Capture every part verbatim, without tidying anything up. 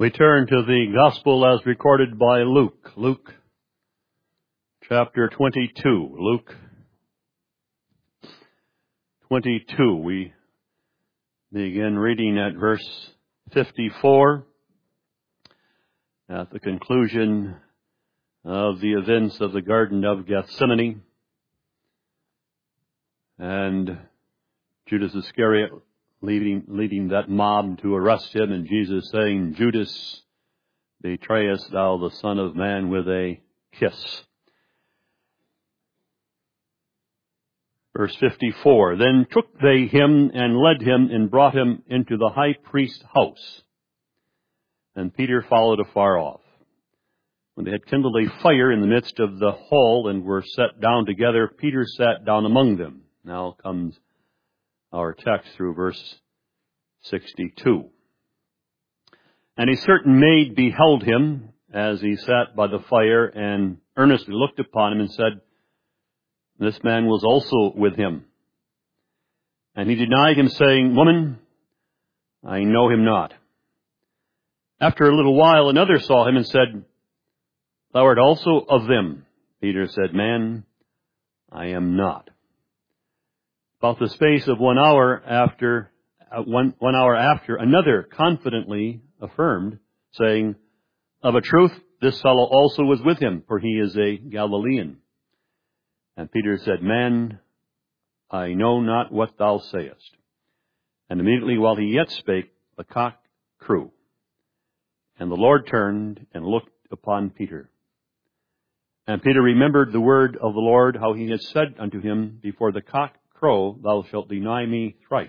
We turn to the Gospel as recorded by Luke. Luke chapter twenty-two. Luke twenty-two. We begin reading at verse fifty-four. At the conclusion of the events of the Garden of Gethsemane, and Judas Iscariot leading, leading that mob to arrest him, and Jesus saying, "Judas, betrayest thou the Son of Man with a kiss?" Verse fifty-four, "Then took they him and led him and brought him into the high priest's house. And Peter followed afar off. When they had kindled a fire in the midst of the hall and were set down together, Peter sat down among them." Now comes our text through verse sixty-two. "And a certain maid beheld him as he sat by the fire, and earnestly looked upon him, and said, This man was also with him. And he denied him, saying, Woman, I know him not. After a little while another saw him and said, Thou art also of them. Peter said, Man, I am not. About the space of one hour after, uh, one, one hour after, another confidently affirmed, saying, Of a truth, this fellow also was with him, for he is a Galilean. And Peter said, Man, I know not what thou sayest. And immediately while he yet spake, the cock crew. And the Lord turned and looked upon Peter. And Peter remembered the word of the Lord, how he had said unto him, Before the cock crow, thou shalt deny me thrice.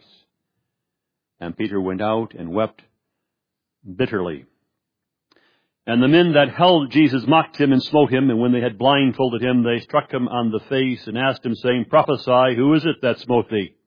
And Peter went out and wept bitterly. And the men that held Jesus mocked him and smote him, and when they had blindfolded him, they struck him on the face and asked him, saying, Prophesy, who is it that smote thee?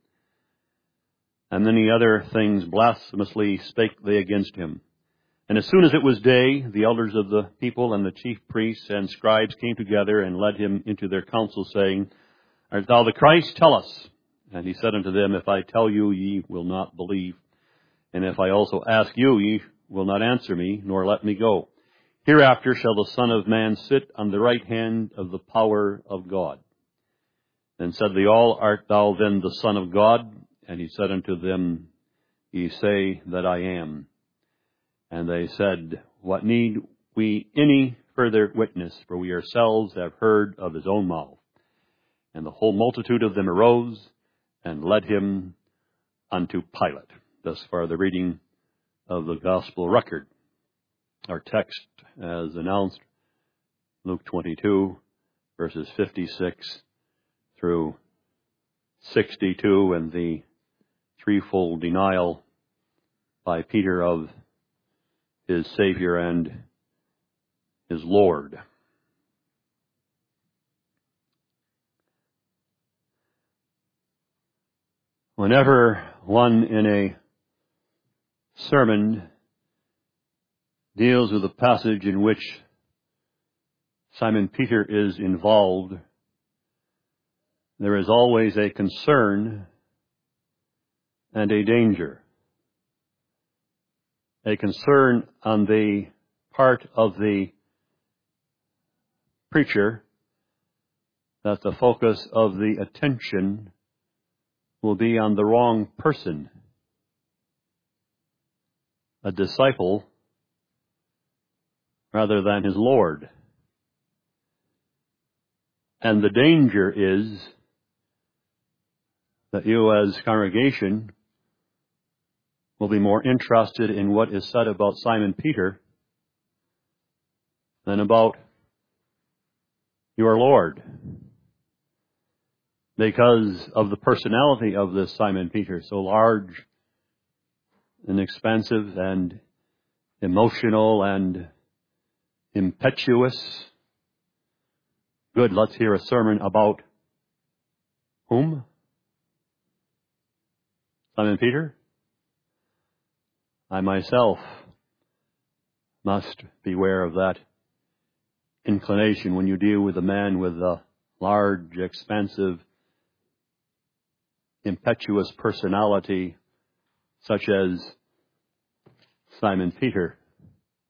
And many other things blasphemously spake they against him. And as soon as it was day, the elders of the people and the chief priests and scribes came together and led him into their council, saying, Art thou the Christ? Tell us. And he said unto them, If I tell you, ye will not believe. And if I also ask you, ye will not answer me, nor let me go. Hereafter shall the Son of Man sit on the right hand of the power of God. Then said they all, Art thou then the Son of God? And he said unto them, Ye say that I am. And they said, What need we any further witness? For we ourselves have heard of his own mouth. And the whole multitude of them arose and led him unto Pilate. Thus far the reading of the gospel record. Our text, as announced, Luke twenty-two, verses fifty-six through sixty-two, and the threefold denial by Peter of his Savior and his Lord. Whenever one in a sermon deals with a passage in which Simon Peter is involved, there is always a concern and a danger. A concern on the part of the preacher that the focus of the attention will be on the wrong person, a disciple, rather than his Lord. And the danger is that you as congregation will be more interested in what is said about Simon Peter than about your Lord, because of the personality of this Simon Peter, so large and expansive and emotional and impetuous. Good, let's hear a sermon about whom? Simon Peter? I myself must beware of that inclination when you deal with a man with a large, expansive, impetuous personality such as Simon Peter.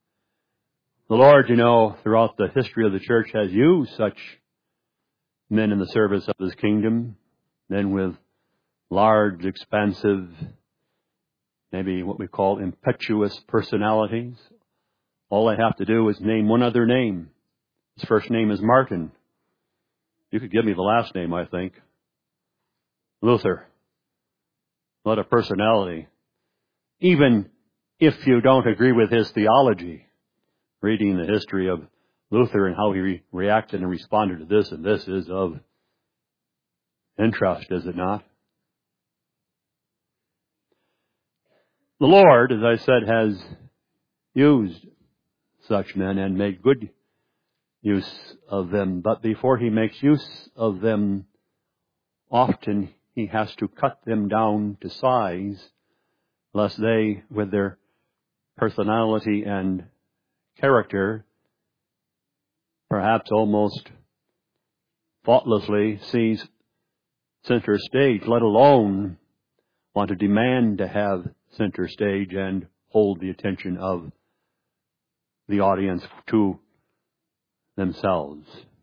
The Lord, you know, throughout the history of the church has used such men in the service of His kingdom, men with large, expansive, maybe what we call impetuous personalities. All I have to do is name one other name. His first name is Martin. You could give me the last name, I think. Luther. What a personality. Even if you don't agree with his theology, reading the history of Luther and how he re- reacted and responded to this and this is of interest, is it not? The Lord, as I said, has used such men and made good use of them. But before He makes use of them, often He has to cut them down to size, lest they, with their personality and character, perhaps almost thoughtlessly seize center stage, let alone want to demand to have center stage and hold the attention of the audience to themselves.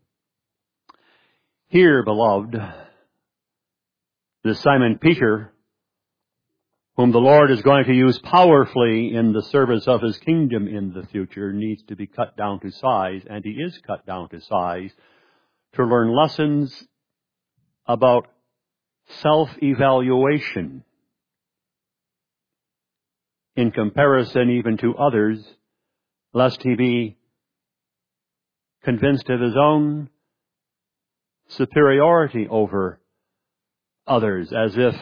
Here, beloved, this Simon Peter, whom the Lord is going to use powerfully in the service of His kingdom in the future, needs to be cut down to size, and he is cut down to size, to learn lessons about self-evaluation in comparison even to others, lest he be convinced of his own superiority over others, as if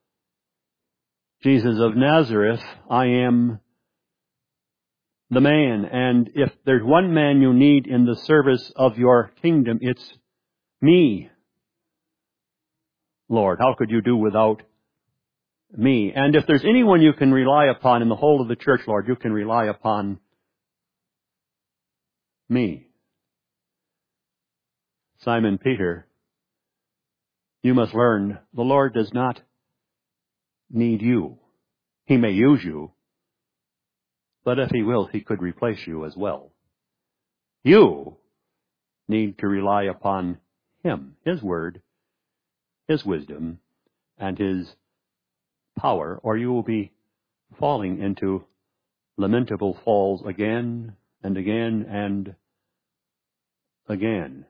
Jesus of Nazareth, I am the man, and if there's one man you need in the service of your kingdom, it's me. Lord, how could you do without me? And if there's anyone you can rely upon in the whole of the church, Lord, you can rely upon me. Simon Peter, you must learn the Lord does not need you. He may use you, but if He will, He could replace you as well. You need to rely upon Him, His word, His wisdom, and His power, or you will be falling into lamentable falls again and again and again.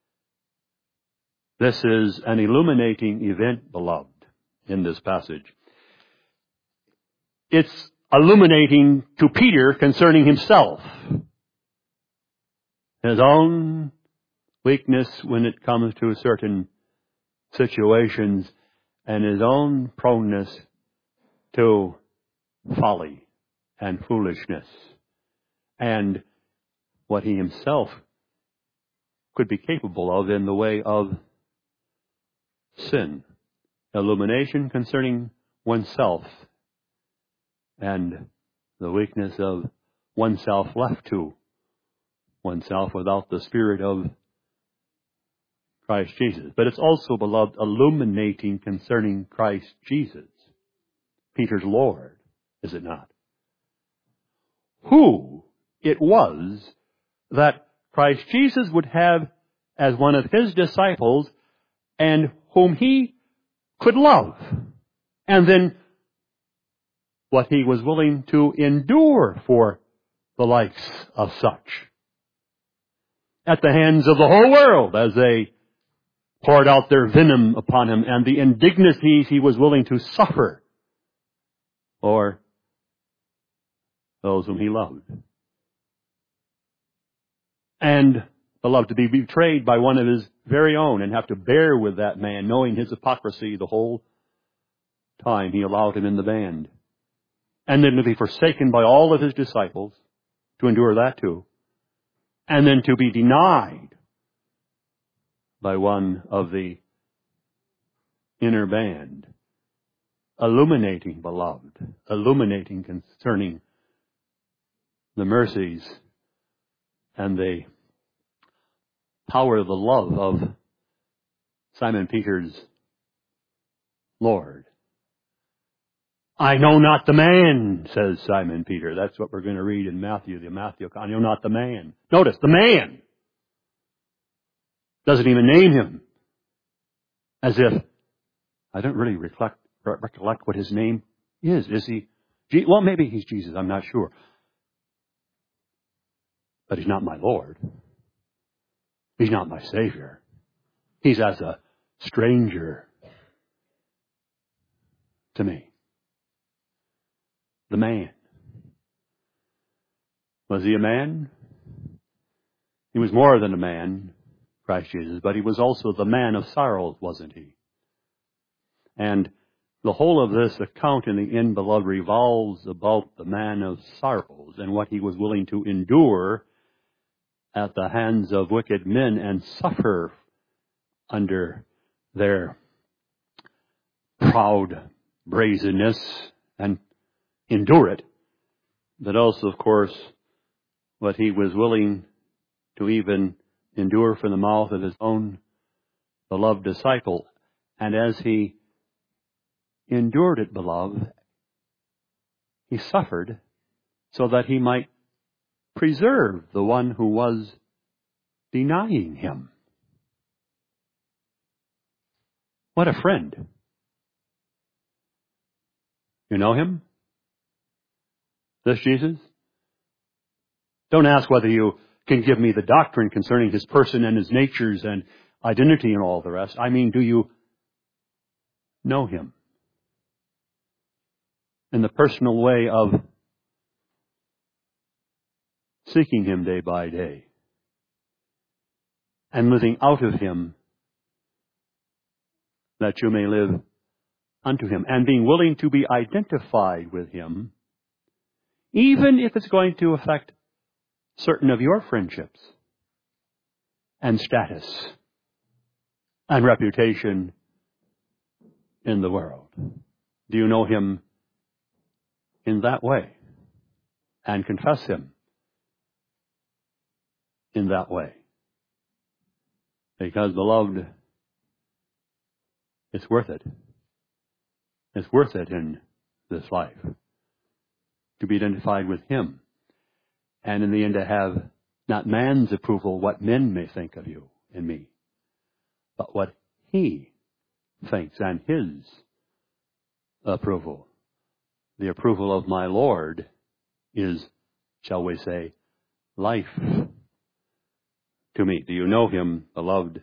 This is an illuminating event, beloved, in this passage. It's illuminating to Peter concerning himself, his own weakness when it comes to certain situations, and his own proneness to folly and foolishness, and what he himself could be capable of in the way of sin. Illumination concerning oneself and the weakness of oneself left to oneself without the Spirit of Christ Jesus. But it's also, beloved, illuminating concerning Christ Jesus, Peter's Lord, is it not? Who it was that Christ Jesus would have as one of His disciples and whom He could love. And then what He was willing to endure for the likes of such at the hands of the whole world as they poured out their venom upon Him, and the indignities He was willing to suffer for those whom He loved. And, beloved, to be betrayed by one of His very own and have to bear with that man, knowing his hypocrisy the whole time He allowed him in the band. And then to be forsaken by all of His disciples, to endure that too. And then to be denied by one of the inner band. Illuminating, beloved, illuminating concerning the mercies and the power of the love of Simon Peter's Lord. I know not the man, says Simon Peter. That's what we're going to read in Matthew, the Matthew. I know not the man. Notice, the man. Doesn't even name him. As if, I don't really recollect, recollect what his name is. Is he? Well, maybe he's Jesus. I'm not sure. But he's not my Lord. He's not my Savior. He's as a stranger to me. The man. Was he a man? He was more than a man, Christ Jesus, but he was also the man of sorrows, wasn't he? And the whole of this account in the end, beloved, revolves about the man of sorrows and what he was willing to endure at the hands of wicked men and suffer under their proud brazenness and endure it. But also, of course, what he was willing to even endure from the mouth of his own beloved disciple. And as he endured it, beloved, he suffered so that he might preserve the one who was denying him. What a friend. You know him? This Jesus? Don't ask whether you can give me the doctrine concerning his person and his natures and identity and all the rest. I mean, do you know him? In the personal way of seeking him day by day and living out of him that you may live unto him, and being willing to be identified with him, even if it's going to affect certain of your friendships and status and reputation in the world. Do you know him in that way and confess him in that way? Because, beloved, it's worth it. It's worth it in this life to be identified with him, and in the end to have not man's approval, what men may think of you and me, but what he thinks and his approval. The approval of my Lord is, shall we say, life to me. Do you know him, beloved,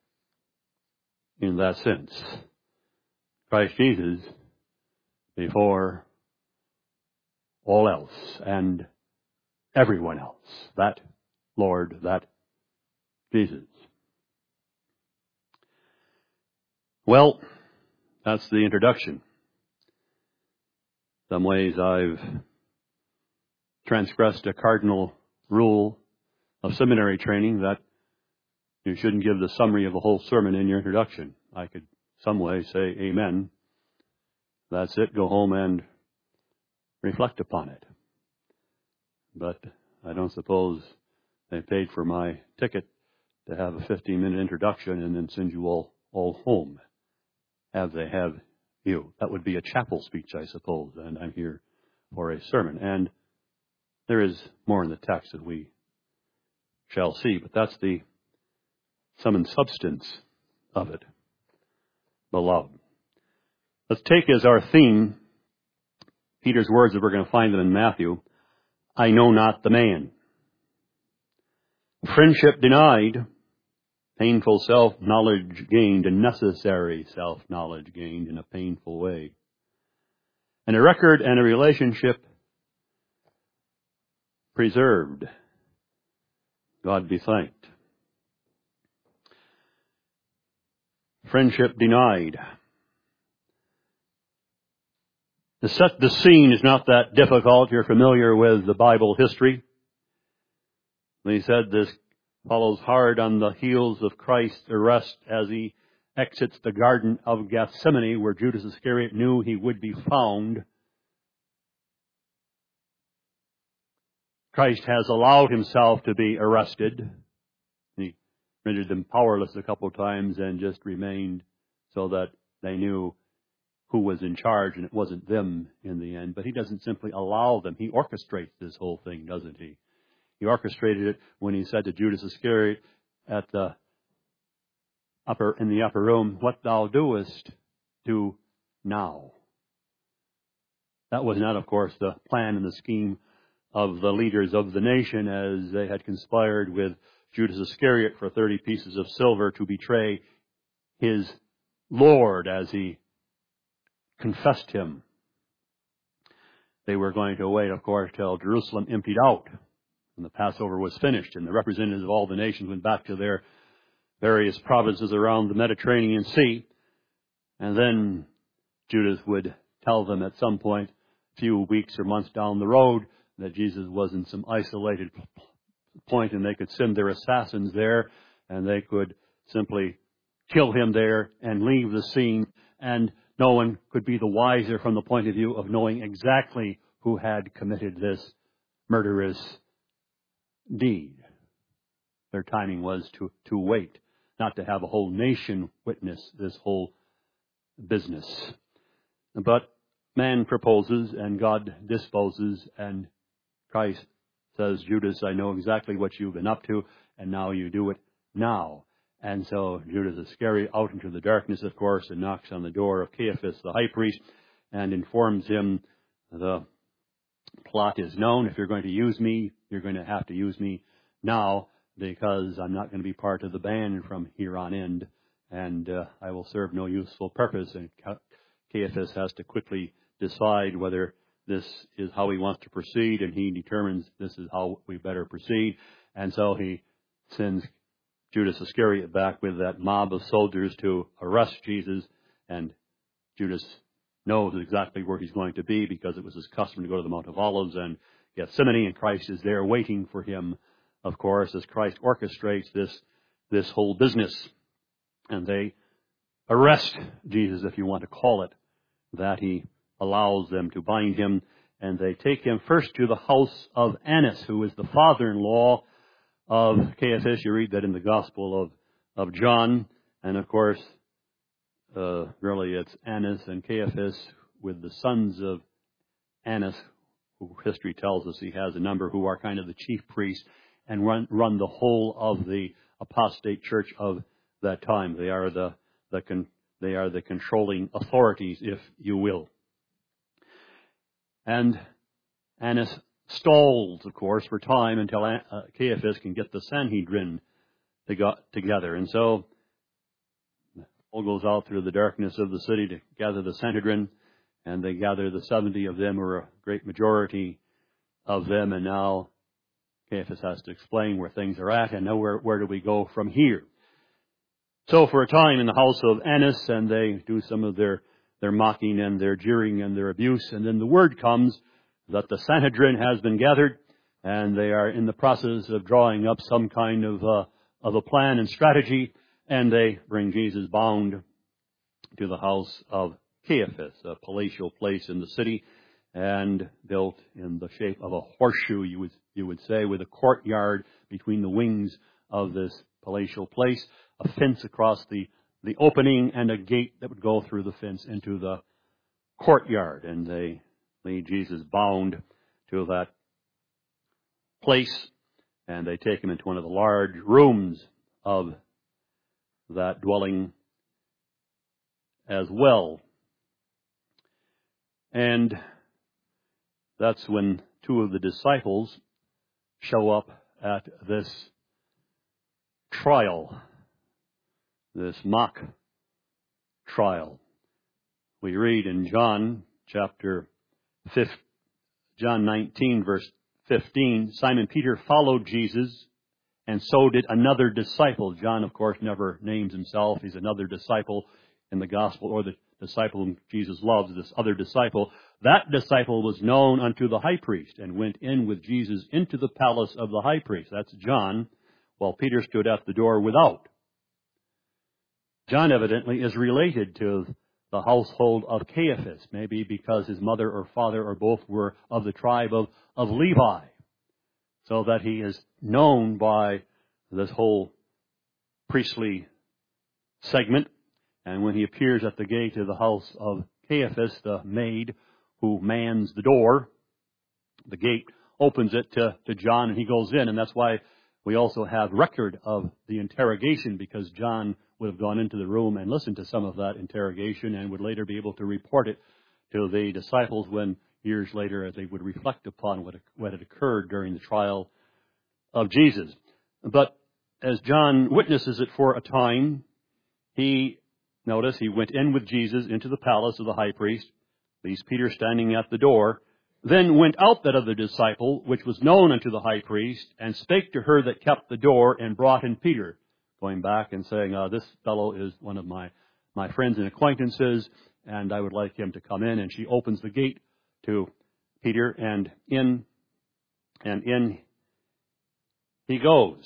in that sense? Christ Jesus before all else and everyone else. That Lord, that Jesus. Well, that's the introduction. Some ways I've transgressed a cardinal rule of seminary training that you shouldn't give the summary of the whole sermon in your introduction. I could some way say amen. That's it. Go home and reflect upon it. But I don't suppose they paid for my ticket to have a fifteen-minute introduction and then send you all, all home. Have they have you? That would be a chapel speech, I suppose, and I'm here for a sermon. And there is more in the text that we shall see, but that's the sum and substance of it, beloved. Let's take as our theme Peter's words, that we're going to find them in Matthew. I know not the man. Friendship denied, painful self-knowledge gained, and necessary self-knowledge gained in a painful way. And a record and a relationship preserved. God be thanked. Friendship denied. To set the scene is not that difficult. You're familiar with the Bible history. He said this follows hard on the heels of Christ's arrest as he exits the Garden of Gethsemane, where Judas Iscariot knew he would be found. Christ has allowed himself to be arrested. He rendered them powerless a couple of times and just remained so that they knew who was in charge, and it wasn't them in the end. But he doesn't simply allow them. He orchestrates this whole thing, doesn't he? He orchestrated it when he said to Judas Iscariot at the upper in the upper room, "What thou doest, do now." That was not, of course, the plan and the scheme of the leaders of the nation as they had conspired with Judas Iscariot for thirty pieces of silver to betray his Lord as he confessed him. They were going to wait, of course, till Jerusalem emptied out and the Passover was finished and the representatives of all the nations went back to their various provinces around the Mediterranean Sea. And then Judas would tell them at some point, a few weeks or months down the road, that Jesus was in some isolated point and they could send their assassins there and they could simply kill him there and leave the scene, and no one could be the wiser from the point of view of knowing exactly who had committed this murderous deed. Their timing was to, to wait, not to have a whole nation witness this whole business. But man proposes and God disposes, and Christ says, "Judas, I know exactly what you've been up to, and now you do it now." And so Judas Iscariot out into the darkness, of course, and knocks on the door of Caiaphas, the high priest, and informs him the plot is known. If you're going to use me, you're going to have to use me now, because I'm not going to be part of the band from here on in, and uh, I will serve no useful purpose. And Caiaphas has to quickly decide whether this is how he wants to proceed, and he determines this is how we better proceed. And so he sends Judas Iscariot back with that mob of soldiers to arrest Jesus, and Judas knows exactly where he's going to be because it was his custom to go to the Mount of Olives and Gethsemane, and Christ is there waiting for him, of course, as Christ orchestrates this, this whole business. And they arrest Jesus, if you want to call it that. He allows them to bind him, and they take him first to the house of Annas, who is the father-in-law of Caiaphas. You read that in the Gospel of, of John. And of course, uh, really it's Annas and Caiaphas with the sons of Annas, who history tells us he has a number, who are kind of the chief priests and run, run the whole of the apostate church of that time. They are the, the con, they are the controlling authorities, if you will. And Annas stalls, of course, for time until uh, Caiaphas can get the Sanhedrin to got together. And so Paul goes out through the darkness of the city to gather the Sanhedrin, and they gather the seventy of them, or a great majority of them, and now Caiaphas has to explain where things are at, and now where, where do we go from here. So for a time in the house of Annas, and they do some of their their mocking and their jeering and their abuse. And then the word comes that the Sanhedrin has been gathered, and they are in the process of drawing up some kind of uh, of a plan and strategy. And they bring Jesus bound to the house of Caiaphas, a palatial place in the city, and built in the shape of a horseshoe, you would you would say, with a courtyard between the wings of this palatial place, a fence across the the opening, and a gate that would go through the fence into the courtyard. And they lead Jesus bound to that place, and they take him into one of the large rooms of that dwelling as well. And that's when two of the disciples show up at this trial, this mock trial. We read in John chapter fifteen, John nineteen, verse fifteen, Simon Peter followed Jesus, and so did another disciple. John, of course, never names himself. He's another disciple in the gospel, or the disciple whom Jesus loves, this other disciple. That disciple was known unto the high priest and went in with Jesus into the palace of the high priest. That's John, while Peter stood at the door without. John evidently is related to the household of Caiaphas, maybe because his mother or father or both were of the tribe of, of Levi, so that he is known by this whole priestly segment. And when he appears at the gate of the house of Caiaphas, the maid who mans the door, the gate, opens it to, to John, and he goes in. And that's why we also have record of the interrogation, because John would have gone into the room and listened to some of that interrogation and would later be able to report it to the disciples when years later as they would reflect upon what, what had occurred during the trial of Jesus. But as John witnesses it for a time, he, notice, he went in with Jesus into the palace of the high priest, leaves Peter standing at the door, then went out that other disciple, which was known unto the high priest, and spake to her that kept the door, and brought in Peter, going back and saying, uh, this fellow is one of my, my friends and acquaintances, and I would like him to come in. And she opens the gate to Peter, and in, and in he goes.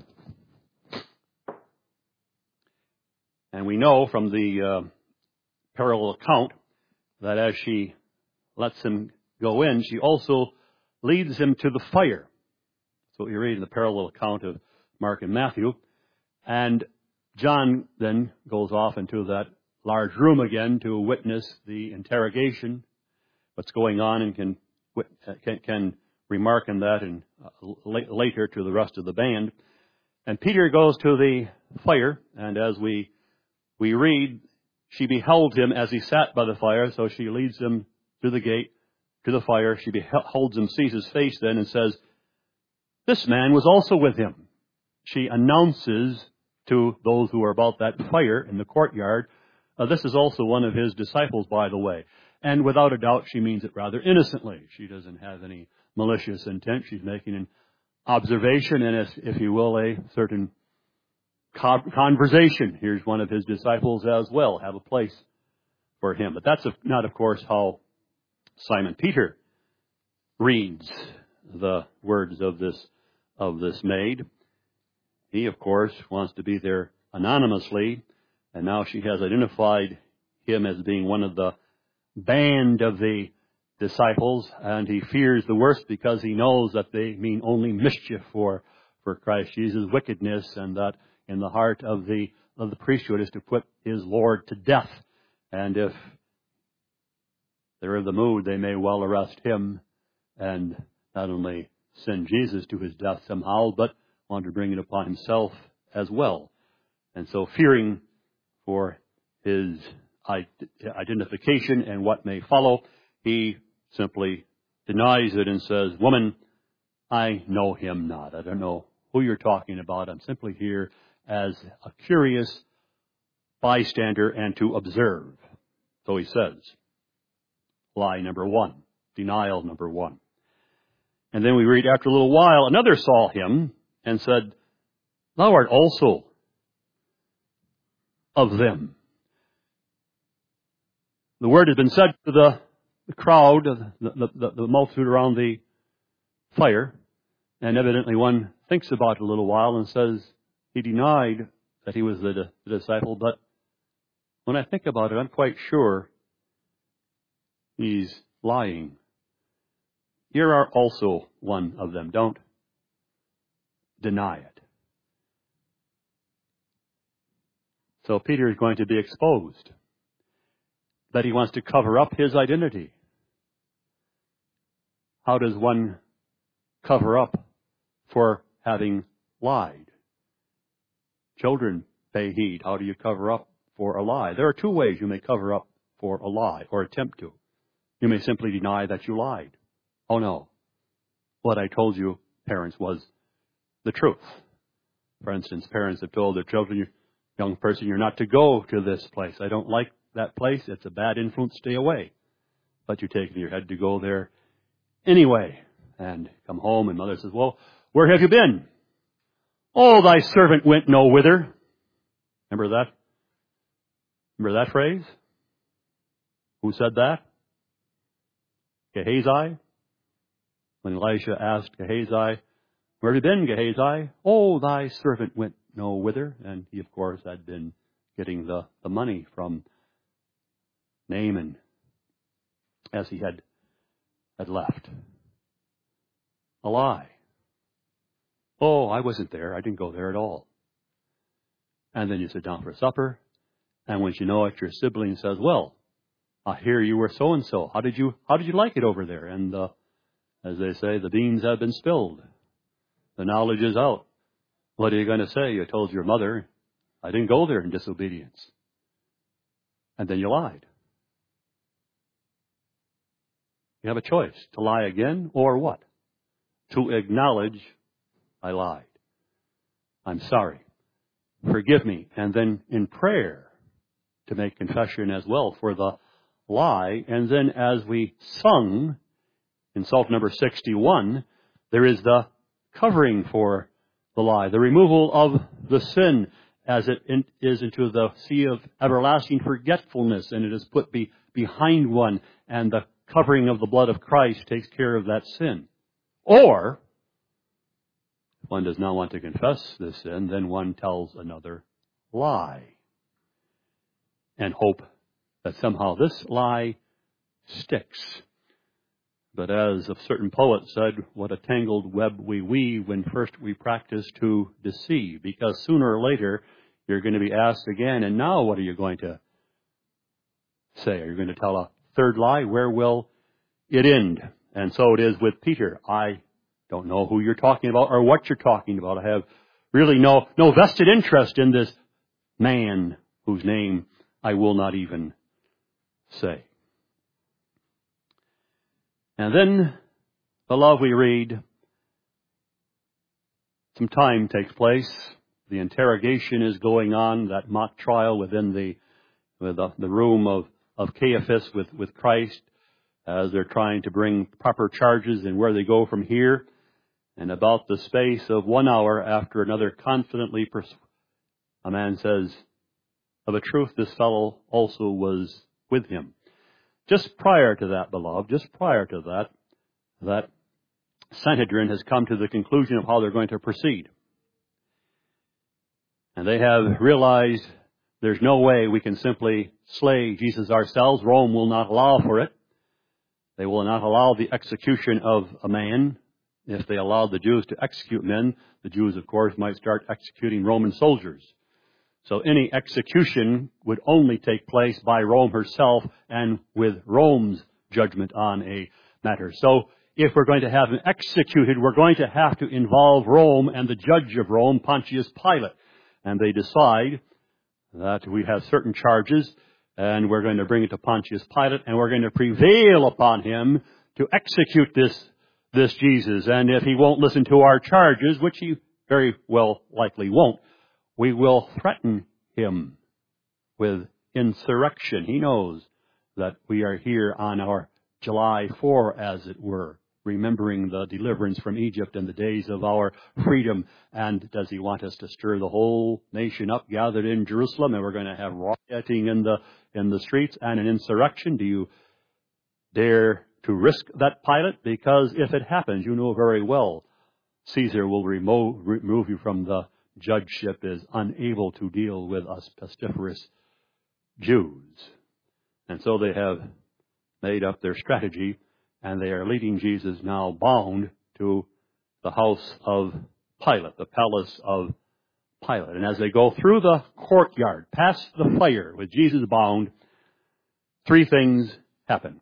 And we know from the uh, parallel account that as she lets him go in, she also leads him to the fire. So you read in the parallel account of Mark and Matthew. And John then goes off into that large room again to witness the interrogation, what's going on, and can can, can remark on that and uh, later to the rest of the band. And Peter goes to the fire, and as we we read, she beheld him as he sat by the fire, so she leads him to the gate, to the fire. She beholds him, sees his face then, and says, this man was also with him. She announces to those who are about that fire in the courtyard, uh, this is also one of his disciples, by the way. And without a doubt, she means it rather innocently. She doesn't have any malicious intent. She's making an observation and, if you will, a certain conversation. Here's one of his disciples as well. Have a place for him. But that's not, of course, how Simon Peter reads the words of this of this maid. He, of course, wants to be there anonymously, and now she has identified him as being one of the band of the disciples, and he fears the worst because he knows that they mean only mischief for, for Christ Jesus' wickedness, and that in the heart of the of the priesthood is to put his Lord to death. And if they're in the mood, they may well arrest him and not only send Jesus to his death somehow, but want to bring it upon himself as well. And so fearing for his identification and what may follow, he simply denies it and says, woman, I know him not. I don't know who you're talking about. I'm simply here as a curious bystander and to observe. So he says, lie number one, denial number one. And then we read, after a little while, another saw him and said, thou art also of them. The word has been said to the, the crowd, the, the, the, the multitude around the fire, and evidently one thinks about it a little while and says, he denied that he was the, the disciple, but when I think about it, I'm quite sure he's lying. You are also one of them. Don't deny it. So Peter is going to be exposed, but he wants to cover up his identity. How does one cover up for having lied? Children, pay heed. How do you cover up for a lie? There are two ways you may cover up for a lie, or attempt to. You may simply deny that you lied. Oh no, what I told you, parents, was the truth. For instance, parents have told their children, young person, you're not to go to this place. I don't like that place. It's a bad influence. Stay away. But you take it in your head to go there anyway. And come home and mother says, well, where have you been? Oh, thy servant went no whither. Remember that? Remember that phrase? Who said that? Gehazi. When Elisha asked Gehazi, where have you been, Gehazi? Oh, thy servant went no whither. And he, of course, had been getting the, the money from Naaman as he had, had left. A lie. Oh, I wasn't there. I didn't go there at all. And then you sit down for supper, and when you know it, your sibling says, well, I hear you were so-and-so. How did you, how did you like it over there? And, uh, as they say, the beans have been spilled. The knowledge is out. What are you going to say? You told your mother, I didn't go there in disobedience. And then you lied. You have a choice, to lie again or what? To acknowledge, I lied. I'm sorry. Forgive me. And then in prayer, to make confession as well for the lie. And then as we sung in Psalm number sixty-one, there is the covering for the lie, the removal of the sin as it in, is into the sea of everlasting forgetfulness, and it is put be, behind one, and the covering of the blood of Christ takes care of that sin. Or, if one does not want to confess this sin, then one tells another lie and hope that somehow this lie sticks. But as a certain poet said, what a tangled web we weave when first we practice to deceive. Because sooner or later, you're going to be asked again, and now what are you going to say? Are you going to tell a third lie? Where will it end? And so it is with Peter. I don't know who you're talking about or what you're talking about. I have really no, no vested interest in this man whose name I will not even say. And then, beloved, we read, some time takes place. The interrogation is going on, that mock trial within the, with the, the room of, of Caiaphas with, with Christ, as they're trying to bring proper charges and where they go from here. And about the space of one hour after another confidently, pers- a man says, of a truth, this fellow also was with him. Just prior to that, beloved, just prior to that, that Sanhedrin has come to the conclusion of how they're going to proceed. And they have realized there's no way we can simply slay Jesus ourselves. Rome will not allow for it. They will not allow the execution of a man. If they allowed the Jews to execute men, the Jews, of course, might start executing Roman soldiers. So any execution would only take place by Rome herself and with Rome's judgment on a matter. So if we're going to have him executed, we're going to have to involve Rome and the judge of Rome, Pontius Pilate. And they decide that we have certain charges, and we're going to bring it to Pontius Pilate, and we're going to prevail upon him to execute this, this Jesus. And if he won't listen to our charges, which he very well likely won't, we will threaten him with insurrection. He knows that we are here on our July fourth, as it were, remembering the deliverance from Egypt and the days of our freedom. And does he want us to stir the whole nation up, gathered in Jerusalem, and we're going to have rioting in the in the streets and an insurrection? Do you dare to risk that, Pilate? Because if it happens, you know very well Caesar will remove, remove you from the judgeship, is unable to deal with us pestiferous Jews. And so they have made up their strategy, and they are leading Jesus now bound to the house of Pilate, the palace of Pilate. And as they go through the courtyard, past the fire with Jesus bound, three things happen.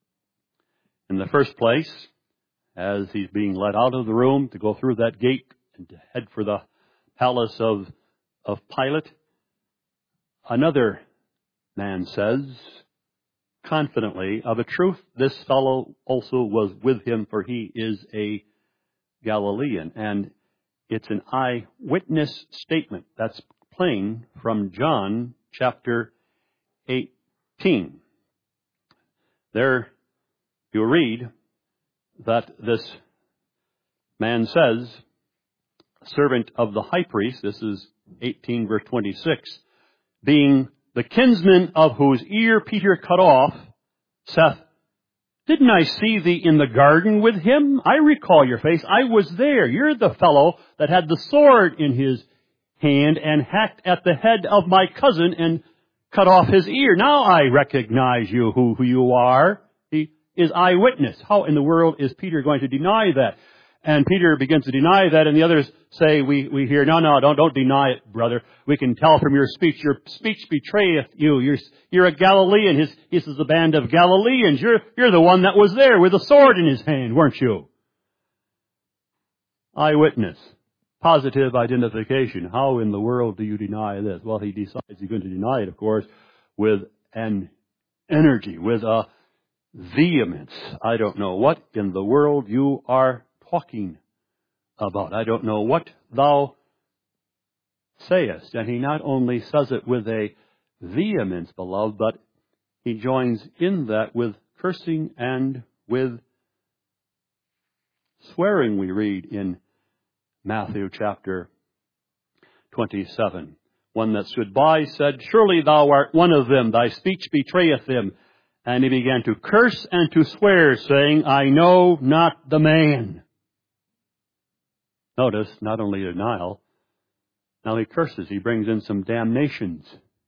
In the first place, as he's being led out of the room to go through that gate and to head for the palace of, of Pilate, another man says confidently, of a truth, this fellow also was with him, for he is a Galilean. And it's an eyewitness statement. That's plain from John chapter eighteen. There you read that this man says, servant of the high priest, this is eighteen verse twenty-six, being the kinsman of whose ear Peter cut off, saith, didn't I see thee in the garden with him? I recall your face. I was there. You're the fellow that had the sword in his hand and hacked at the head of my cousin and cut off his ear. Now I recognize you, who, who you are. He is eyewitness. How in the world is Peter going to deny that? And Peter begins to deny that, and the others say, we, we hear, no, no, don't, don't deny it, brother. We can tell from your speech. Your speech betrayeth you. You're, you're a Galilean. His, this is a band of Galileans. You're, you're the one that was there with a sword in his hand, weren't you? Eyewitness. Positive identification. How in the world do you deny this? Well, he decides he's going to deny it, of course, with an energy, with a vehemence. I don't know what in the world you are talking about. I don't know what thou sayest. And he not only says it with a vehemence, beloved, but he joins in that with cursing and with swearing, we read in Matthew chapter twenty-seven. One that stood by said, surely thou art one of them, thy speech betrayeth them. And he began to curse and to swear, saying, I know not the man. Notice, not only denial, now he curses, he brings in some damnations.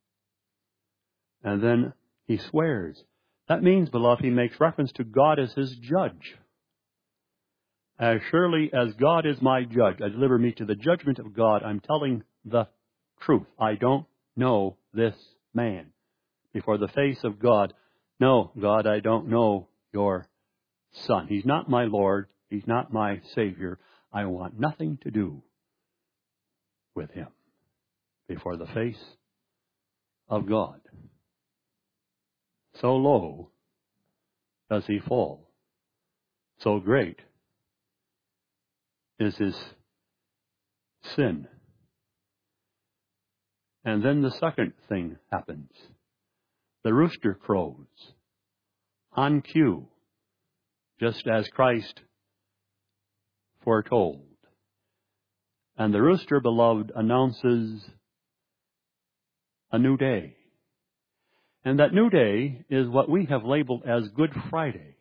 And then he swears. That means, beloved, he makes reference to God as his judge. As surely as God is my judge, I deliver me to the judgment of God. I'm telling the truth. I don't know this man. Before the face of God, no, God, I don't know your Son. He's not my Lord. He's not my Savior. I want nothing to do with him before the face of God. So low does he fall. So great is his sin. And then the second thing happens. The rooster crows on cue, just as Christ foretold. And the rooster, beloved, announces a new day. And that new day is what we have labeled as Good Friday.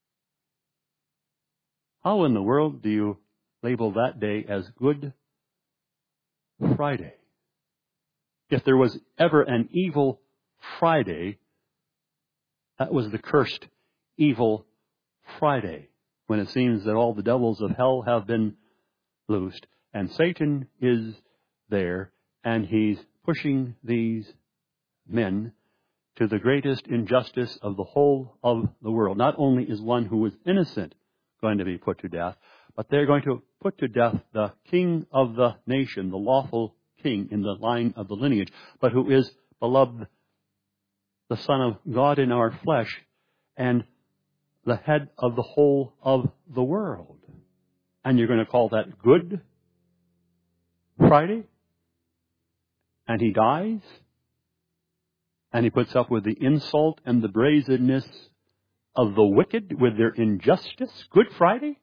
How in the world do you label that day as Good Friday? If there was ever an evil Friday, that was the cursed evil Friday, when it seems that all the devils of hell have been loosed, and Satan is there, and he's pushing these men to the greatest injustice of the whole of the world. Not only is one who is innocent going to be put to death, but they're going to put to death the king of the nation, the lawful king in the line of the lineage, but who is, beloved, the Son of God in our flesh and the head of the whole of the world. And you're going to call that Good Friday? And he dies? And he puts up with the insult and the brazenness of the wicked with their injustice? Good Friday?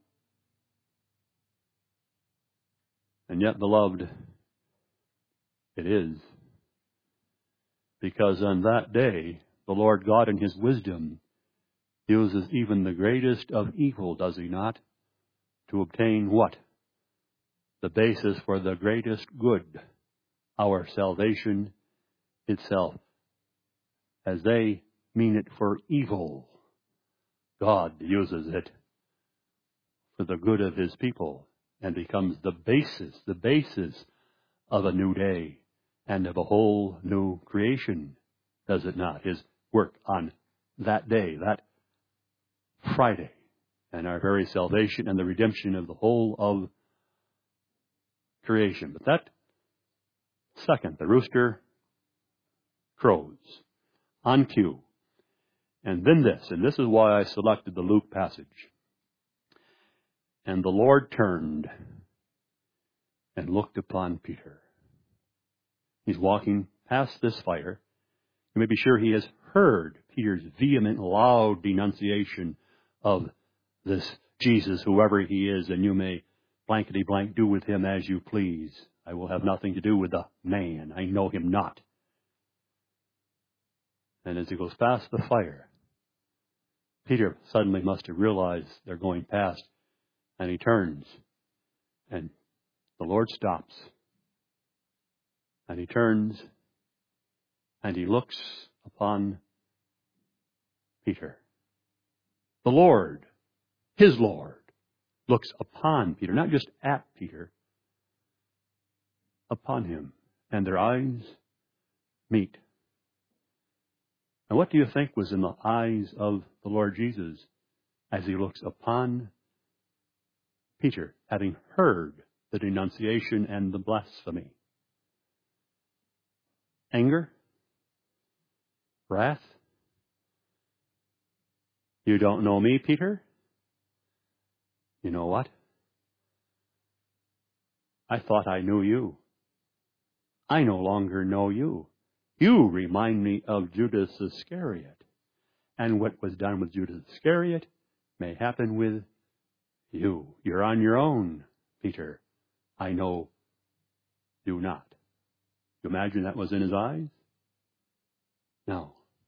And yet, beloved, it is. Because on that day, the Lord God in his wisdom uses even the greatest of evil, does he not, to obtain what? The basis for the greatest good, our salvation itself. As they mean it for evil, God uses it for the good of his people and becomes the basis, the basis of a new day and of a whole new creation, does it not? His work on that day, that Friday, and our very salvation and the redemption of the whole of creation. But that second, the rooster crows on cue. And then this, and this is why I selected the Luke passage. And the Lord turned and looked upon Peter. He's walking past this fire. You may be sure he has heard Peter's vehement, loud denunciation of this Jesus, whoever he is, and you may blankety blank do with him as you please. I will have nothing to do with the man. I know him not. And as he goes past the fire, Peter suddenly must have realized they're going past, and he turns, and the Lord stops. And he turns, and he looks upon Peter. The Lord, his Lord, looks upon Peter, not just at Peter, upon him. And their eyes meet. And what do you think was in the eyes of the Lord Jesus as he looks upon Peter, having heard the denunciation and the blasphemy? Anger? Wrath? You don't know me, Peter? You know what? I thought I knew you. I no longer know you. You remind me of Judas Iscariot. And what was done with Judas Iscariot may happen with you. You're on your own, Peter. I know you not. You imagine that was in his eyes? No.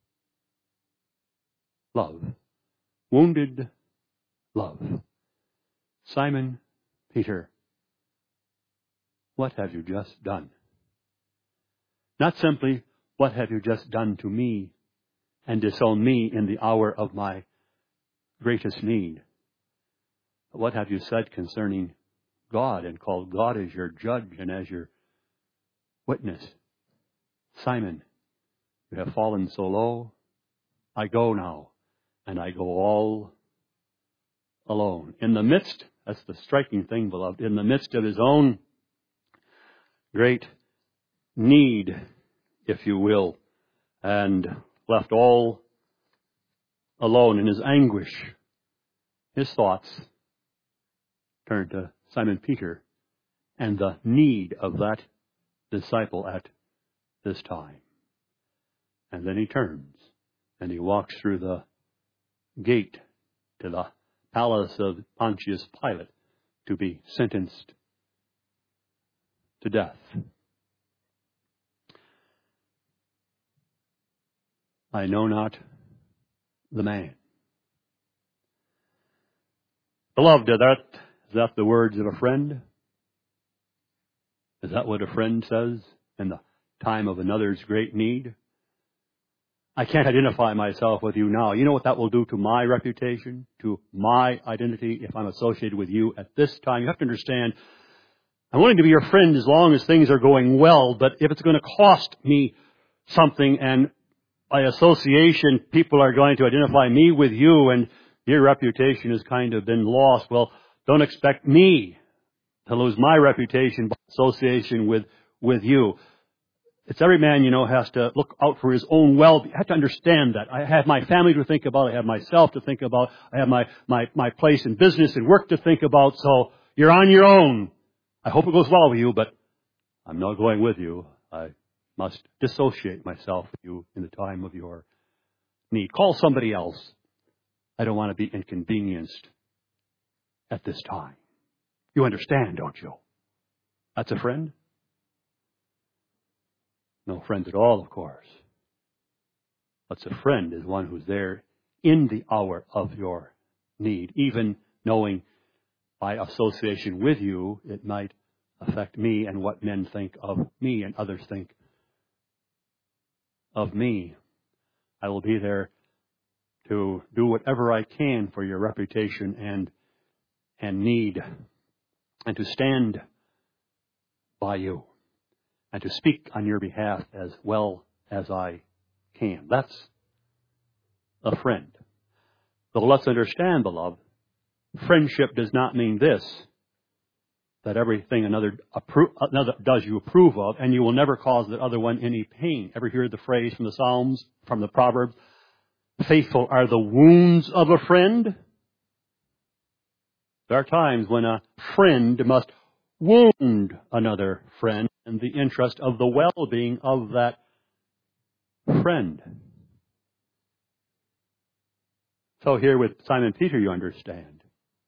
Love. Wounded love. Simon Peter, what have you just done? Not simply, what have you just done to me and disowned me in the hour of my greatest need? But what have you said concerning God and called God as your judge and as your witness? Simon, you have fallen so low. I go now, and I go all alone. In the midst, that's the striking thing, beloved, in the midst of his own great need, if you will, and left all alone in his anguish, his thoughts turned to Simon Peter and the need of that disciple at this time. And then he turns and he walks through the gate to the palace of Pontius Pilate to be sentenced to death. I know not the man. Beloved, is that, is that the words of a friend? Is that what a friend says in the time of another's great need? I can't identify myself with you now. You know what that will do to my reputation, to my identity if I'm associated with you at this time? You have to understand, I'm willing to be your friend as long as things are going well, but if it's going to cost me something and by association people are going to identify me with you and your reputation has kind of been lost, well, don't expect me to lose my reputation by association with, with you. It's every man, you know, has to look out for his own well-being. I have to understand that. I have my family to think about. I have myself to think about. I have my, my, my place in business and work to think about. So you're on your own. I hope it goes well with you, but I'm not going with you. I must dissociate myself with you in the time of your need. Call somebody else. I don't want to be inconvenienced at this time. You understand, don't you? That's a friend? No friend at all, of course. What's a friend is one who's there in the hour of your need, even knowing by association with you it might affect me and what men think of me and others think of me. I will be there to do whatever I can for your reputation and and need, and to stand by you, and to speak on your behalf as well as I can. That's a friend. But let's understand, beloved, friendship does not mean this, that everything another, appro- another does you approve of, and you will never cause the other one any pain. Ever hear the phrase from the Psalms, from the Proverbs, faithful are the wounds of a friend? There are times when a friend must wound another friend in the interest of the well-being of that friend. So here with Simon Peter, you understand.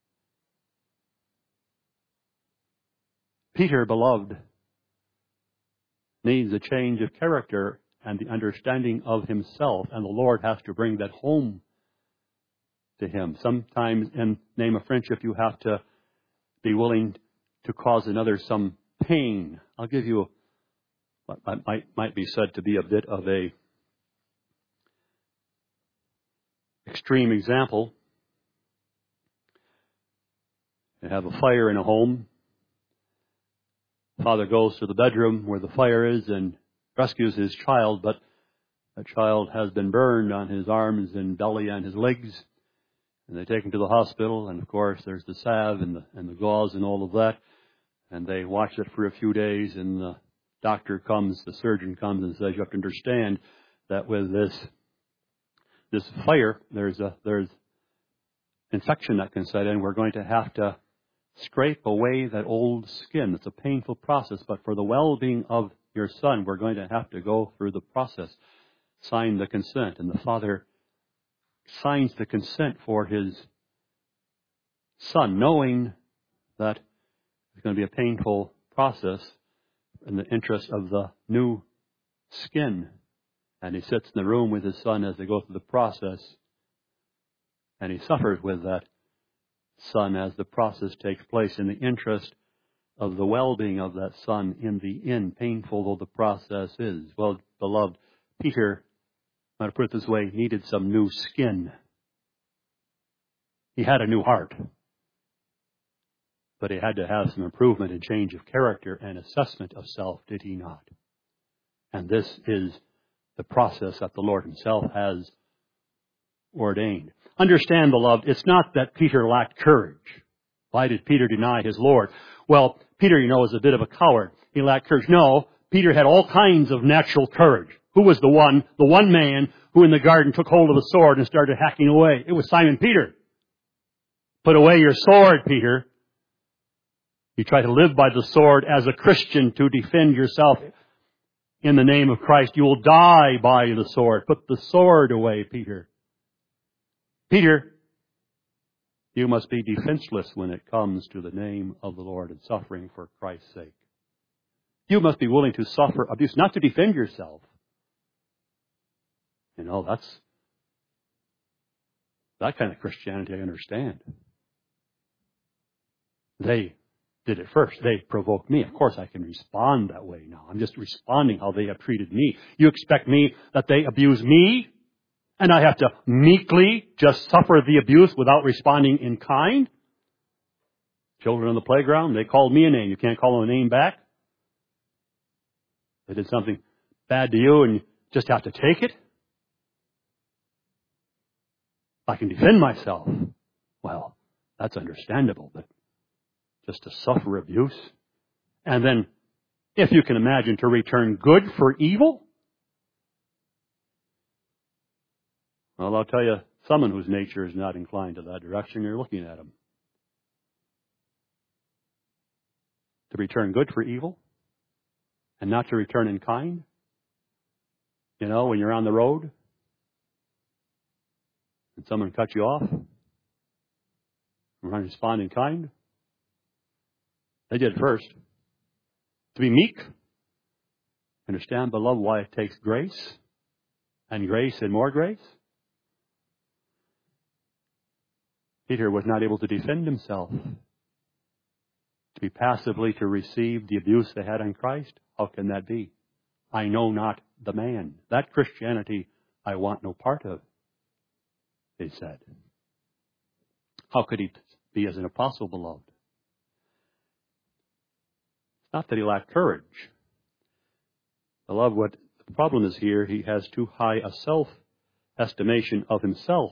Peter, beloved, needs a change of character and the understanding of himself, and the Lord has to bring that home to him. Sometimes in the name of friendship, you have to be willing to cause another some pain. I'll give you what might, might be said to be a bit of a extreme example. They have a fire in a home. Father goes to the bedroom where the fire is and rescues his child, but the child has been burned on his arms and belly and his legs. And they take him to the hospital, and of course there's the salve and the, and the gauze and all of that. And they watch it for a few days, and the doctor comes, the surgeon comes and says, you have to understand that with this this fire, there's a there's infection that can set in. We're going to have to scrape away that old skin. It's a painful process, but for the well-being of your son, we're going to have to go through the process. Sign the consent. And the father signs the consent for his son, knowing that it's going to be a painful process in the interest of the new skin. And he sits in the room with his son as they go through the process, and he suffers with that son as the process takes place in the interest of the well-being of that son in the end, painful though the process is. Well, beloved, Peter, I'm going to put it this way, needed some new skin. He had a new heart, but he had to have some improvement and change of character and assessment of self, did he not? And this is the process that the Lord himself has ordained. Understand, beloved, it's not that Peter lacked courage. Why did Peter deny his Lord? Well, Peter, you know, is a bit of a coward. He lacked courage. No, Peter had all kinds of natural courage. Who was the one, the one man who in the garden took hold of a sword and started hacking away? It was Simon Peter. Put away your sword, Peter. You try to live by the sword as a Christian to defend yourself in the name of Christ. You will die by the sword. Put the sword away, Peter. Peter, you must be defenseless when it comes to the name of the Lord and suffering for Christ's sake. You must be willing to suffer abuse, not to defend yourself. You know, that's that kind of Christianity I understand. They did it first. They provoked me. Of course, I can respond that way now. I'm just responding how they have treated me. You expect me that they abuse me, and I have to meekly just suffer the abuse without responding in kind? Children on the playground, they called me a name. You can't call them a name back. They did something bad to you, and you just have to take it. I can defend myself. Well, that's understandable, but just to suffer abuse, and then, if you can imagine, to return good for evil? Well, I'll tell you, someone whose nature is not inclined to that direction, you're looking at him. To return good for evil, and not to return in kind? You know, when you're on the road, and someone cuts you off, and want to respond in kind? They did it first. To be meek. Understand, beloved, why it takes grace, and grace and more grace. Peter was not able to defend himself. To be passively to receive the abuse they had on Christ, how can that be? I know not the man. That Christianity I want no part of, they said. How could he be as an apostle, beloved? Not that he lacked courage. Beloved, what the problem is here, he has too high a self-estimation of himself.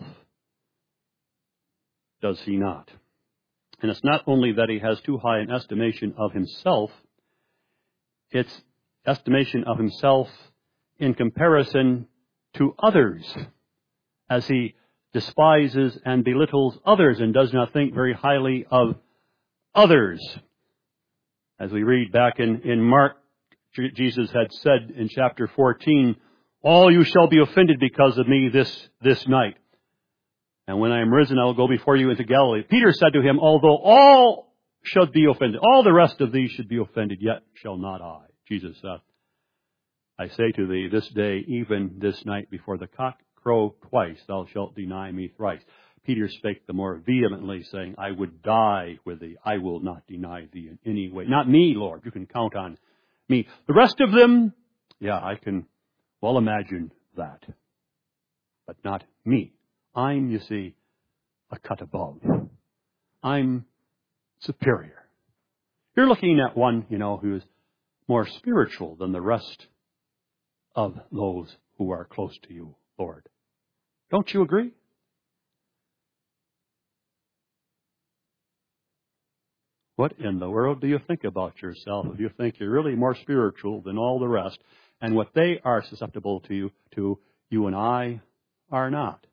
Does he not? And it's not only that he has too high an estimation of himself, it's estimation of himself in comparison to others, as he despises and belittles others and does not think very highly of others. As we read back in, in Mark, Jesus had said in chapter fourteen, all you shall be offended because of me this, this night. And when I am risen, I will go before you into Galilee. Peter said to him, although all should be offended, all the rest of these should be offended, yet shall not I. Jesus said, I say to thee, this day, even this night, before the cock crow twice, thou shalt deny me thrice. Peter spake the more vehemently, saying, I would die with thee. I will not deny thee in any way. Not me, Lord. You can count on me. The rest of them, yeah, I can well imagine that. But not me. I'm, you see, a cut above. I'm superior. You're looking at one, you know, who is more spiritual than the rest of those who are close to you, Lord. Don't you agree? What in the world do you think about yourself if you think you're really more spiritual than all the rest, and what they are susceptible to you, to you and I are not?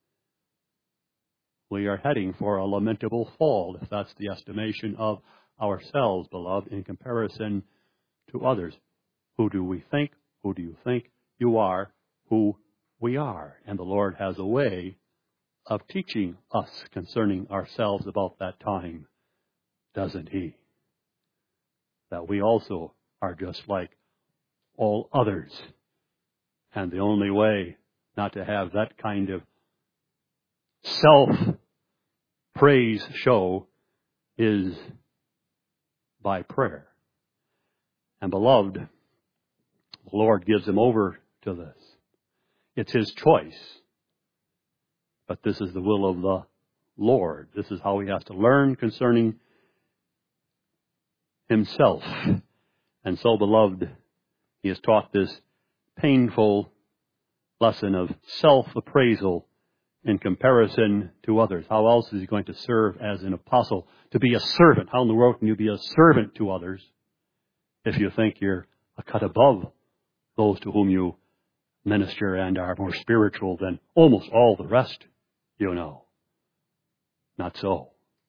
We are heading for a lamentable fall, if that's the estimation of ourselves, beloved, in comparison to others. Who do we think? Who do you think you are? Who we are. And the Lord has a way of teaching us concerning ourselves about that time, doesn't He? That we also are just like all others. And the only way not to have that kind of self-praise show is by prayer. And beloved, the Lord gives him over to this. It's His choice. But this is the will of the Lord. This is how he has to learn concerning himself. And so, beloved, he has taught this painful lesson of self-appraisal in comparison to others. How else is he going to serve as an apostle? To be a servant. How in the world can you be a servant to others if you think you're a cut above those to whom you minister and are more spiritual than almost all the rest, you know? Not so.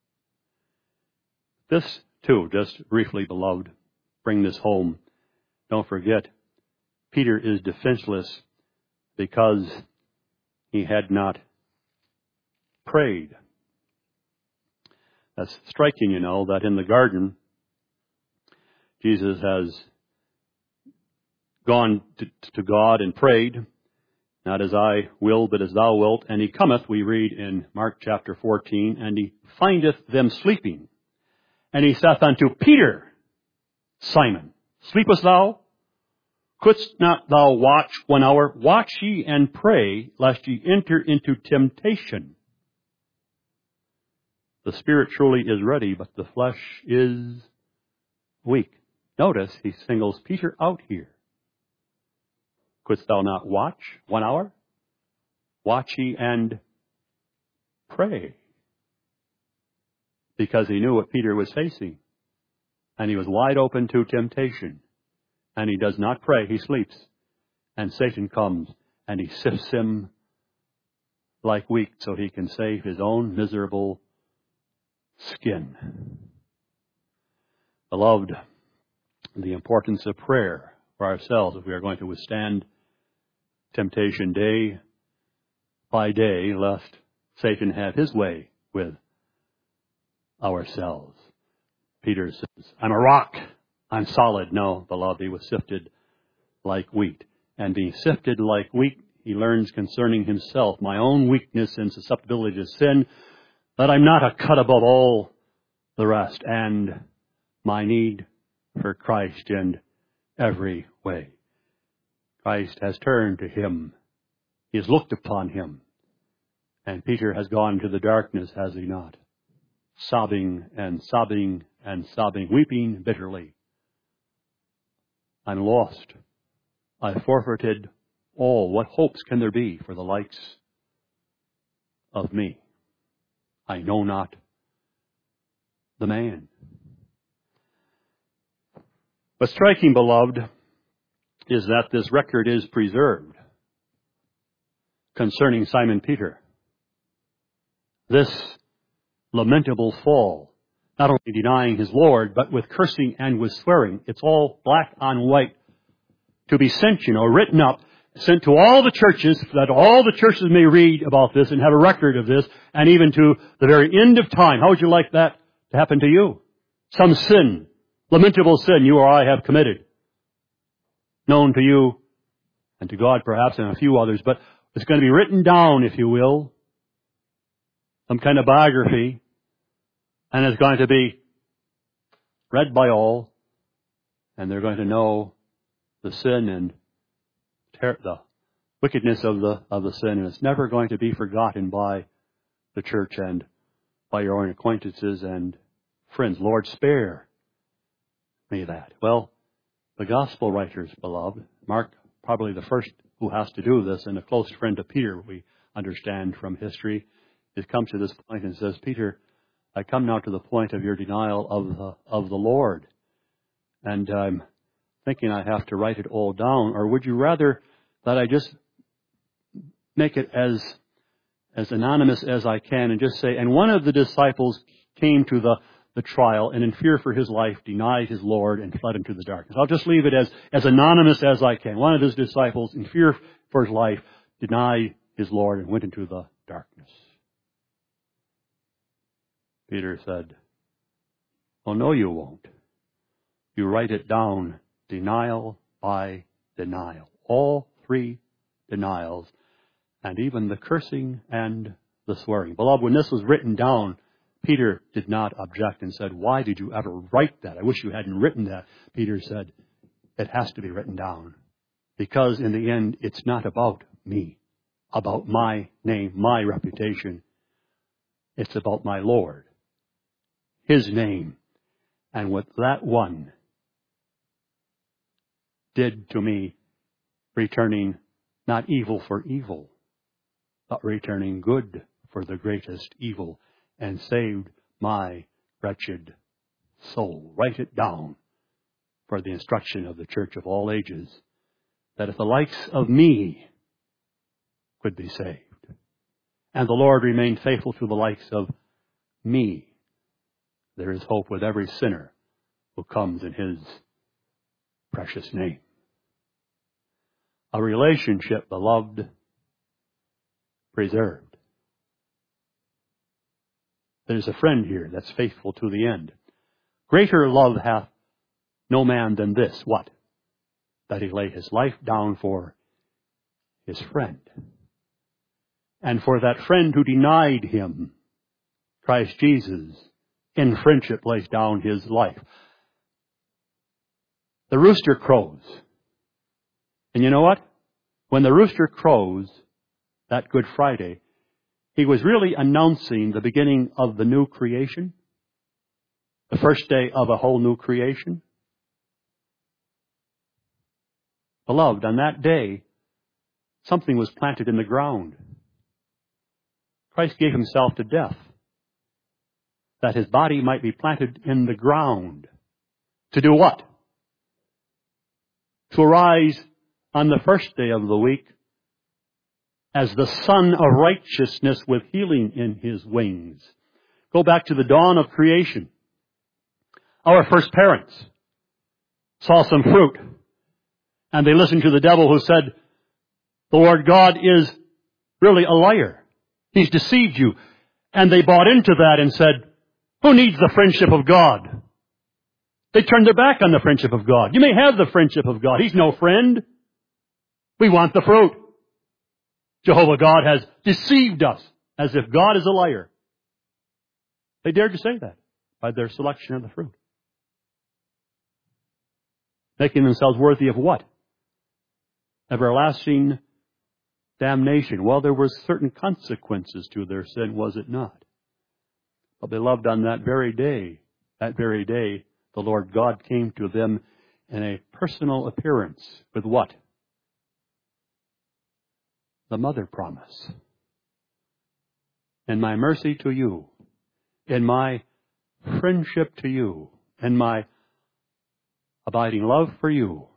This, too, just briefly, beloved, bring this home. Don't forget, Peter is defenseless because he had not prayed. That's striking, you know, that in the garden, Jesus has gone to, to God and prayed, not as I will, but as thou wilt. And he cometh, we read in Mark chapter fourteen, and he findeth them sleeping. And he saith unto Peter, Simon, sleepest thou? Couldst not thou watch one hour? Watch ye and pray, lest ye enter into temptation. The spirit truly is ready, but the flesh is weak. Notice he singles Peter out here. Couldst thou not watch one hour? Watch ye and pray. Because he knew what Peter was facing. And he was wide open to temptation. And he does not pray, he sleeps. And Satan comes and he sifts him like wheat so he can save his own miserable skin. Beloved, the importance of prayer for ourselves if we are going to withstand temptation day by day, lest Satan have his way with ourselves. Peter says, I'm a rock. I'm solid. No, beloved, he was sifted like wheat. And being sifted like wheat, he learns concerning himself, my own weakness and susceptibility to sin, that I'm not a cut above all the rest, and my need for Christ in every way. Christ has turned to him. He has looked upon him. And Peter has gone to the darkness, has he not? Sobbing and sobbing and sobbing, weeping bitterly. I'm lost. I forfeited all. What hopes can there be for the likes of me? I know not the man. But striking, beloved, is that this record is preserved concerning Simon Peter. This lamentable fall, not only denying his Lord, but with cursing and with swearing. It's all black on white to be sent, you know, written up, sent to all the churches, that all the churches may read about this and have a record of this, and even to the very end of time. How would you like that to happen to you? Some sin, lamentable sin you or I have committed, known to you and to God perhaps and a few others, but it's going to be written down, if you will, some kind of biography, and it's going to be read by all, and they're going to know the sin and ter- the wickedness of the of the sin, and it's never going to be forgotten by the church and by your own acquaintances and friends. Lord, spare me that. Well, the gospel writers, beloved, Mark, probably the first who has to do this, and a close friend of Peter, we understand from history, has come to this point and says, Peter, I come now to the point of your denial of the, of the Lord. And I'm thinking I have to write it all down, or would you rather that I just make it as as anonymous as I can and just say, and one of the disciples came to the, the trial and in fear for his life denied his Lord and fled into the darkness. I'll just leave it as, as anonymous as I can. One of his disciples in fear for his life denied his Lord and went into the darkness. Peter said, oh, no, you won't. You write it down, denial by denial. All three denials, and even the cursing and the swearing. Beloved, when this was written down, Peter did not object and said, why did you ever write that? I wish you hadn't written that. Peter said, it has to be written down. Because in the end, it's not about me, about my name, my reputation. It's about my Lord, His name, and what that one did to me, returning not evil for evil, but returning good for the greatest evil, and saved my wretched soul. Write it down for the instruction of the church of all ages, that if the likes of me could be saved, and the Lord remained faithful to the likes of me, there is hope with every sinner who comes in His precious name. A relationship, beloved, preserved. There's a friend here that's faithful to the end. Greater love hath no man than this. What? That he lay his life down for his friend. And for that friend who denied him, Christ Jesus, in friendship, lays down his life. The rooster crows. And you know what? When the rooster crows, that Good Friday, he was really announcing the beginning of the new creation, the first day of a whole new creation. Beloved, on that day, something was planted in the ground. Christ gave Himself to death, that His body might be planted in the ground. To do what? To arise on the first day of the week as the Son of Righteousness with healing in His wings. Go back to the dawn of creation. Our first parents saw some fruit, and they listened to the devil who said, the Lord God is really a liar. He's deceived you. And they bought into that and said, who needs the friendship of God? They turned their back on the friendship of God. You may have the friendship of God. He's no friend. We want the fruit. Jehovah God has deceived us as if God is a liar. They dared to say that by their selection of the fruit. Making themselves worthy of what? Everlasting damnation. Well, there were certain consequences to their sin, was it not? But beloved, on that very day, that very day, the Lord God came to them in a personal appearance with what? The mother promise. In my mercy to you, in my friendship to you, in my abiding love for you,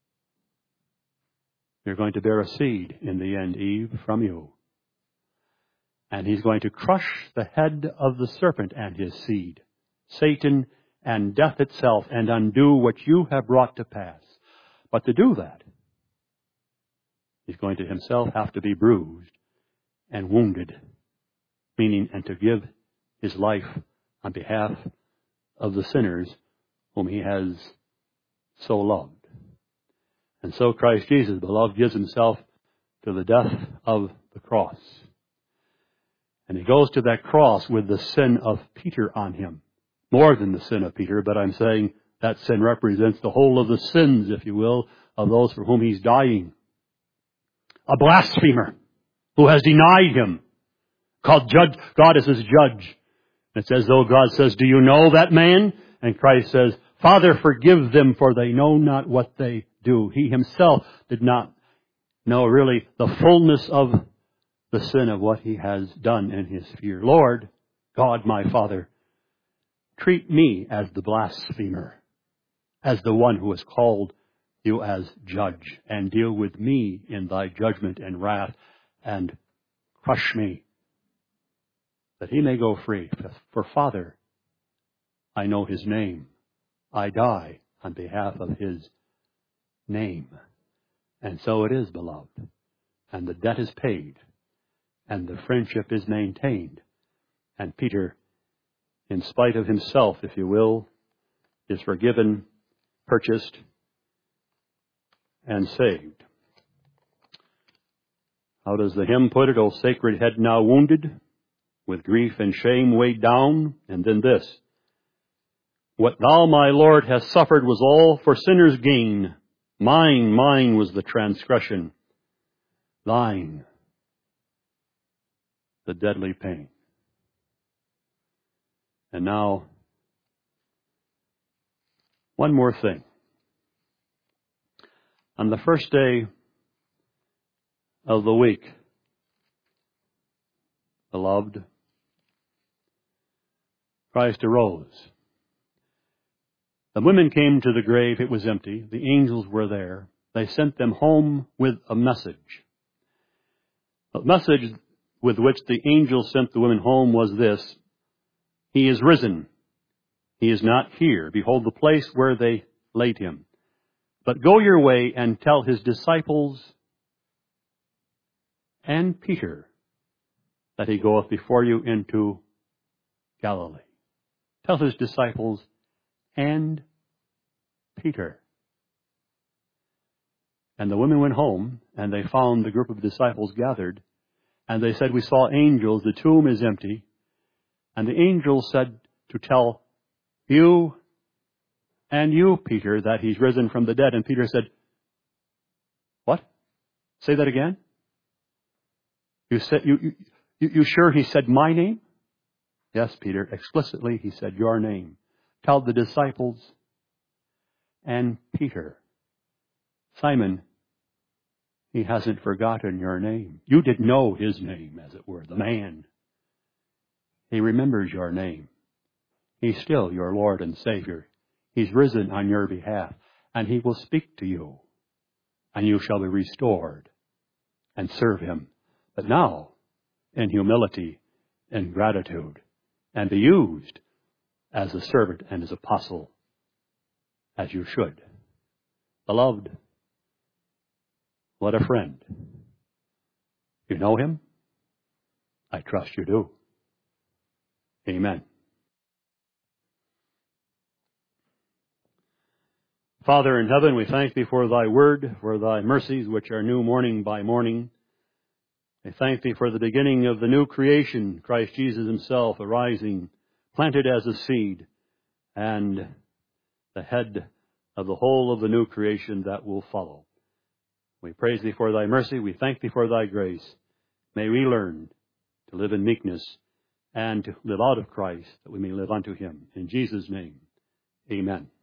you're going to bear a seed in the end, Eve, from you. And He's going to crush the head of the serpent and his seed, Satan and death itself, and undo what you have brought to pass. But to do that, He's going to Himself have to be bruised and wounded, meaning, and to give His life on behalf of the sinners whom He has so loved. And so Christ Jesus, beloved, gives Himself to the death of the cross. And He goes to that cross with the sin of Peter on Him. More than the sin of Peter, but I'm saying that sin represents the whole of the sins, if you will, of those for whom He's dying. A blasphemer who has denied Him, called judge, God as His judge, It's as though God says, do you know that man? And Christ says, Father, forgive them, for they know not what they do. He himself did not know really the fullness of the sin of what he has done in his fear. Lord, God my Father, treat me as the blasphemer, as the one who has called you as judge, and deal with me in thy judgment and wrath, and crush me, that he may go free. For Father, I know his name. I die on behalf of his name. And so it is, beloved. And the debt is paid. And the friendship is maintained. And Peter, in spite of himself, if you will, is forgiven, purchased, and saved. How does the hymn put it? O sacred head now wounded, with grief and shame weighed down. And then this: what thou, my Lord, hast suffered was all for sinners' gain. Mine, mine was the transgression. Thine, the deadly pain. And now, one more thing. On the first day of the week, beloved, Christ arose. The women came to the grave. It was empty. The angels were there. They sent them home with a message. The message with which the angels sent the women home was this: He is risen. He is not here. Behold the place where they laid him. But go your way and tell his disciples and Peter that he goeth before you into Galilee. Tell his disciples and Peter. And the women went home, and they found the group of disciples gathered, and they said, we saw angels, the tomb is empty. And the angels said to tell you and you, Peter, that he's risen from the dead. And Peter said, what? Say that again? You said you you you sure he said my name? Yes, Peter. Explicitly he said your name. Tell the disciples and Peter. Simon, he hasn't forgotten your name. You didn't know his name, as it were, the man. He remembers your name. He's still your Lord and Savior. He's risen on your behalf, and he will speak to you, and you shall be restored and serve him. But now, in humility and gratitude, and be used as a servant and as apostle, as you should. Beloved, what a friend. You know him? I trust you do. Amen. Father in heaven, we thank thee for thy word, for thy mercies which are new morning by morning. I thank thee for the beginning of the new creation, Christ Jesus himself arising, planted as a seed, and the head of the whole of the new creation that will follow. We praise thee for thy mercy. We thank thee for thy grace. May we learn to live in meekness and to live out of Christ, that we may live unto him. In Jesus' name, amen.